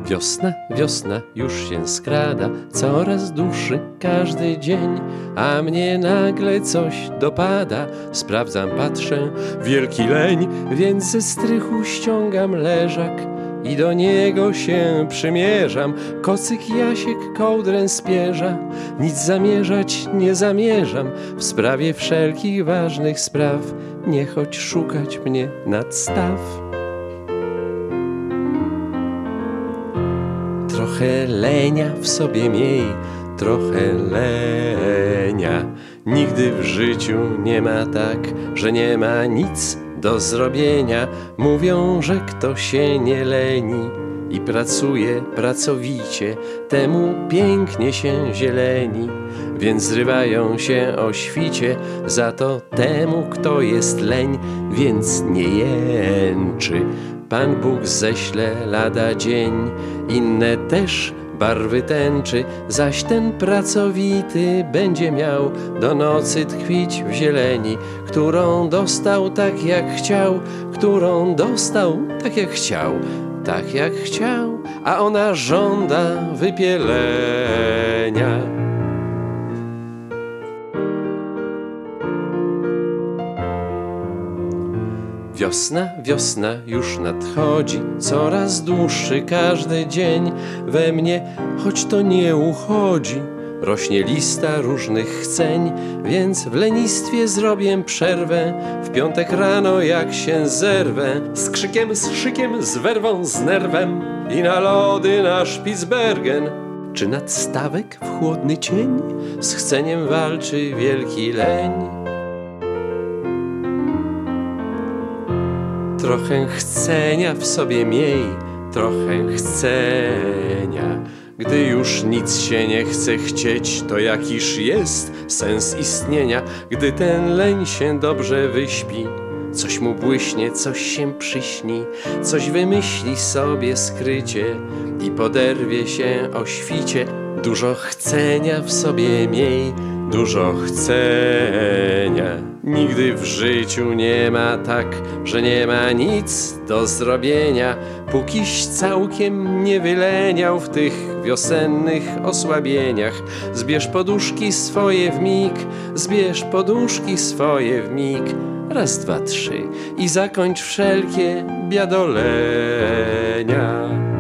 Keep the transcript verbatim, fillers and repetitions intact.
Wiosna, wiosna już się skrada, coraz dłuższy każdy dzień, a mnie nagle coś dopada. Sprawdzam, patrzę, wielki leń, więc ze strychu ściągam leżak i do niego się przymierzam. Kocyk Jasiek kołdrę spierza, nic zamierzać nie zamierzam. W sprawie wszelkich ważnych spraw nie chodź szukać mnie nadstaw. Trochę lenia w sobie miej, trochę lenia. Nigdy w życiu nie ma tak, że nie ma nic do zrobienia. Mówią, że kto się nie leni i pracuje pracowicie, temu pięknie się zieleni. Więc zrywają się o świcie, za to temu, kto jest leń, więc nie jęczy. Pan Bóg ześle lada dzień, inne też barwy tęczy, zaś ten pracowity będzie miał do nocy tkwić w zieleni, którą dostał tak jak chciał, którą dostał tak jak chciał, tak jak chciał, a ona żąda wypielenia. Wiosna, wiosna już nadchodzi, coraz dłuższy każdy dzień. We mnie, choć to nie uchodzi, rośnie lista różnych chceń, więc w lenistwie zrobię przerwę. W piątek rano jak się zerwę, z krzykiem, z szykiem, z werwą, z nerwem i na lody na Spitsbergen. Czy nadstawek w chłodny cień z chceniem walczy wielki leń? Trochę chcenia w sobie miej, trochę chcenia. Gdy już nic się nie chce chcieć, to jakiż jest sens istnienia? Gdy ten leń się dobrze wyśpi, coś mu błyśnie, coś się przyśni, coś wymyśli sobie skrycie i poderwie się o świcie. Dużo chcenia w sobie miej, dużo chcenia. Nigdy w życiu nie ma tak, że nie ma nic do zrobienia, pókiś całkiem nie wyleniał w tych wiosennych osłabieniach. Zbierz poduszki swoje w mig, zbierz poduszki swoje w mig. Raz, dwa, trzy i zakończ wszelkie biadolenia.